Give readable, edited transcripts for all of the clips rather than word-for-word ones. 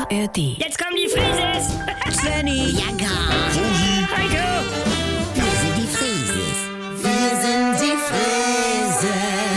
ARD. Jetzt kommen die Frises! Svenny, Ja, gar. Heiko! Wir sind die Frieses. Wir sind die Frieses.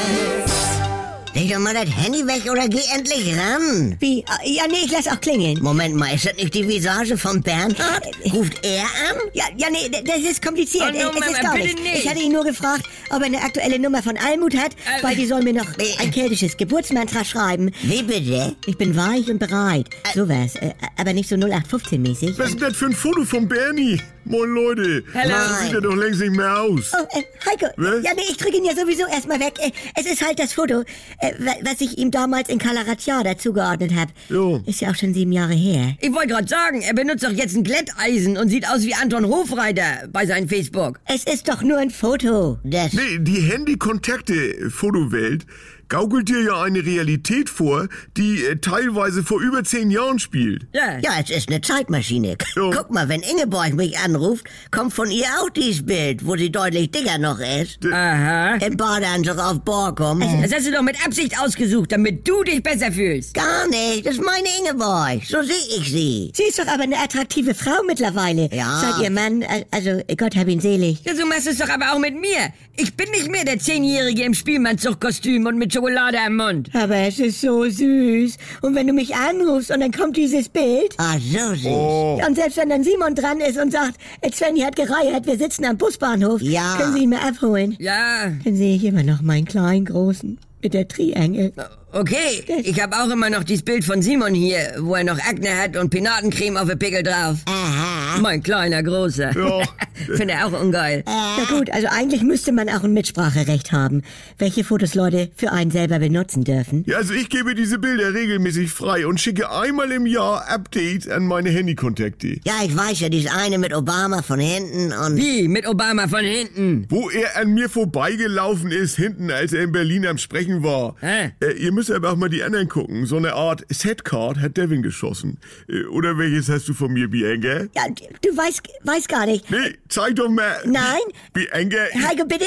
Leg doch mal das Handy weg oder geh endlich ran. wie? Ja, nee, ich lass auch klingeln. Moment mal, ist das nicht die Visage von Bernhard? Ruft er an? Ja, nee, das ist kompliziert. Oh, no, es ist Mama, gar bitte nicht. Ich hatte ihn nur gefragt, ob er eine aktuelle Nummer von Almut hat, weil die soll mir noch ein keltisches Geburtsmantra schreiben. Wie bitte? Ich bin weich und bereit. Sowas, aber nicht so 0815-mäßig. Was ist denn das für ein Foto von Bernie? Moin Leute. Hallo. Das sieht ja doch längst nicht mehr aus. Oh, Heiko, Was? ja, nee, ich drücke ihn ja sowieso erstmal weg. Es ist halt das Foto, was ich ihm damals in Kalaratjada zugeordnet habe. Jo. Ist ja auch schon 7 Jahre her. Ich wollte gerade sagen, er benutzt doch jetzt ein Glätteisen und sieht aus wie Anton Hofreiter bei seinem Facebook. Es ist doch nur ein Foto. Das. Nee, die Handy-Kontakte-Fotowelt gaukelt dir ja eine Realität vor, die teilweise vor über 10 Jahren spielt. Ja. Ja, es ist eine Zeitmaschine. Jo. Guck mal, wenn Ingeborg mich anruft, kommt von ihr auch dieses Bild, wo sie deutlich dicker noch ist. Aha. Im Badeanzug auf Borkum. Das hast du doch mit Absicht ausgesucht, damit du dich besser fühlst. Gar nicht, das ist meine Ingeborg. So sehe ich sie. Sie ist doch aber eine attraktive Frau mittlerweile. Ja. Seit ihr Mann, also Gott hab ihn selig. Ja, so machst du es doch aber auch mit mir. Ich bin nicht mehr der 10-Jährige im Spielmannzugkostüm und mit Schokolade am Mund. Aber es ist so süß. Und wenn du mich anrufst und dann kommt dieses Bild. Ah, so süß. Oh. Und selbst wenn dann Simon dran ist und sagt, Svenny hat gereiert, wir sitzen am Busbahnhof. Ja. Können Sie ihn mal abholen? Ja, Dann sehe ich immer noch meinen kleinen Großen mit der Triangel. okay. Ich habe auch immer noch dieses Bild von Simon hier, wo er noch Akne hat und Pinatencreme auf der Pickel drauf. Aha. Mein kleiner Großer. Ja. Finde er auch ungeil. Na gut, also eigentlich müsste man auch ein Mitspracherecht haben, welche Fotos Leute für einen selber benutzen dürfen. Ja, also ich gebe diese Bilder regelmäßig frei und schicke einmal im Jahr Updates an meine Handykontakte. Ja, ich weiß ja, dieses eine mit Obama von hinten und... Wie? Mit Obama von hinten? Wo er an mir vorbeigelaufen ist, hinten, als er in Berlin am Sprechen war. Hä? Ihr müsst aber auch mal die anderen gucken. So eine Art Setcard hat Devin geschossen. Oder welches hast du von mir, Bianca? Ja, du weißt gar nicht. Nee, zeig doch mal. Nein. Bianca, Heiko, bitte.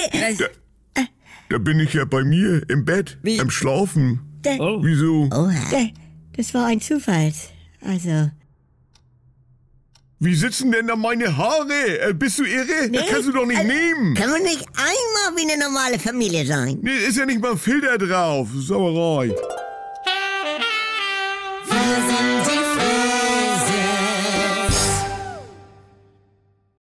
da bin ich ja bei mir im Bett, Wie? am Schlafen. Da- Wieso? Das war ein Zufall. Also, Wie sitzen denn da meine Haare? Bist du irre? Das kannst du doch nicht nehmen. Können wir nicht einmal wie eine normale Familie sein? Nee, ist ja nicht mal ein Filter drauf. Sauerei.